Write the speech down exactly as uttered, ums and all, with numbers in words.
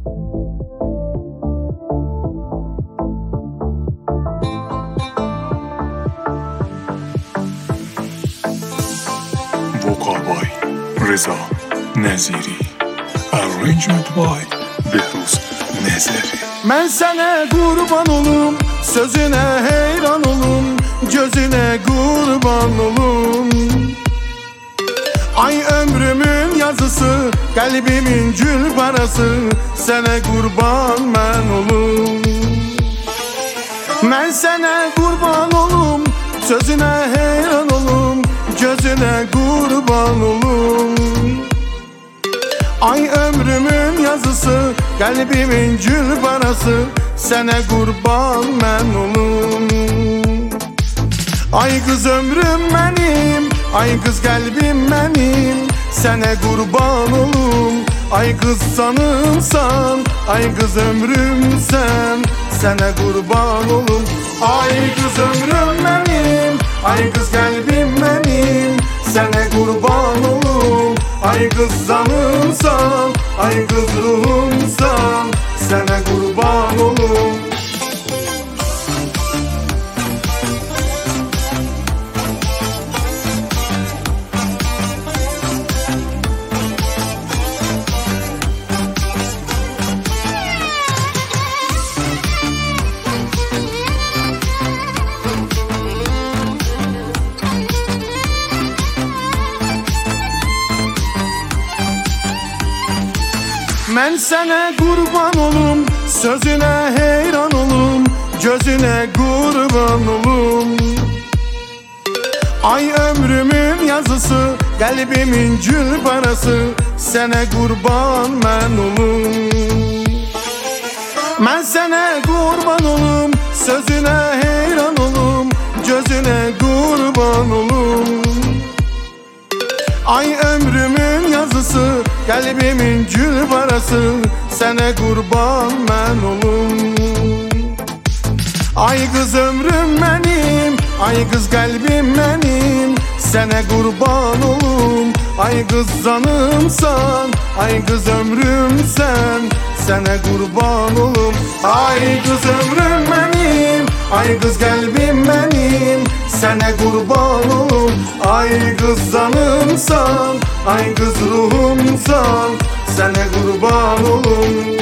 Vocal by Reza Neziri, arrangement by Behruz Nezeri. Ben sana kurban olum, sözüne heyran olum, gözüne kurban olum. Ay ömrümün yazısı, kalbimin gül parası, sana kurban ben olum. Ben sana kurban olum, sözüne heyran olum, gözüne kurban olum. Ay ömrümün yazısı, kalbimin gül parası, sana kurban ben olum. Ay kız ömrüm benim, ay kız kalbim benim, sana kurban olum. Ay kız sanımsan, ay kız ömrüm sen, sana kurban olum. Ay kız ömrüm benim, ay kız kalbim benim, sana kurban olum. Ay kız sanımsan, ay kız ruhumsan, sana kurban olum. Ben sana kurban olum, sözüne heyran olum, gözüne kurban olum. Ay ömrümün yazısı, kalbimin gül parası, sana kurban ben olum. Ben sana kurban olum, sözüne heyran olum, gözüne kurban olum. Ay ömrümün yazısı, kalbimin gül parası, sana kurban ben olum. Ay kız ömrüm benim, ay kız kalbim benim, sana kurban olum. Ay kız canımsan, ay kız ömrüm sen, sana kurban olum. Ay kız ömrüm benim, ay kız kalbim benim, sana kurban olum. Ay kız canımsan, ay kız ruhumsan, sana kurban olum.